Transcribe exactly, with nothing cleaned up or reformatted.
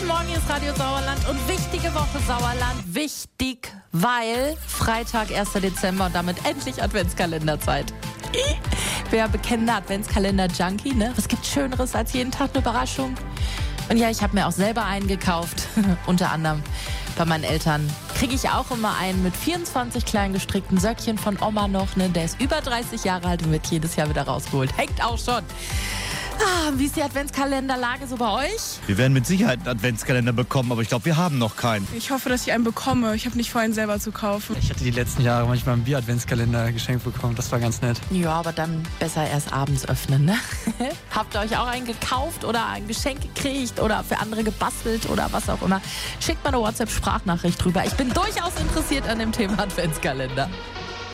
Guten Morgen, hier ist Radio Sauerland und wichtige Woche Sauerland. Wichtig, weil Freitag, erster Dezember und damit endlich Adventskalenderzeit. Wer bekennender Adventskalender-Junkie, ne? Was gibt Schöneres als jeden Tag eine Überraschung? Und ja, ich habe mir auch selber einen gekauft, unter anderem bei meinen Eltern. Kriege ich auch immer einen mit vierundzwanzig kleinen gestrickten Söckchen von Oma noch, ne? Der ist über dreißig Jahre alt und wird jedes Jahr wieder rausgeholt. Hängt auch schon. Ah, wie ist die Adventskalenderlage so bei euch? Wir werden mit Sicherheit einen Adventskalender bekommen, aber ich glaube, wir haben noch keinen. Ich hoffe, dass ich einen bekomme. Ich habe nicht vor, einen selber zu kaufen. Ich hatte die letzten Jahre manchmal einen Bier-Adventskalender geschenkt bekommen. Das war ganz nett. Ja, aber dann besser erst abends öffnen, ne? Habt ihr euch auch einen gekauft oder ein Geschenk gekriegt oder für andere gebastelt oder was auch immer? Schickt mal eine WhatsApp-Sprachnachricht drüber. Ich bin durchaus interessiert an dem Thema Adventskalender.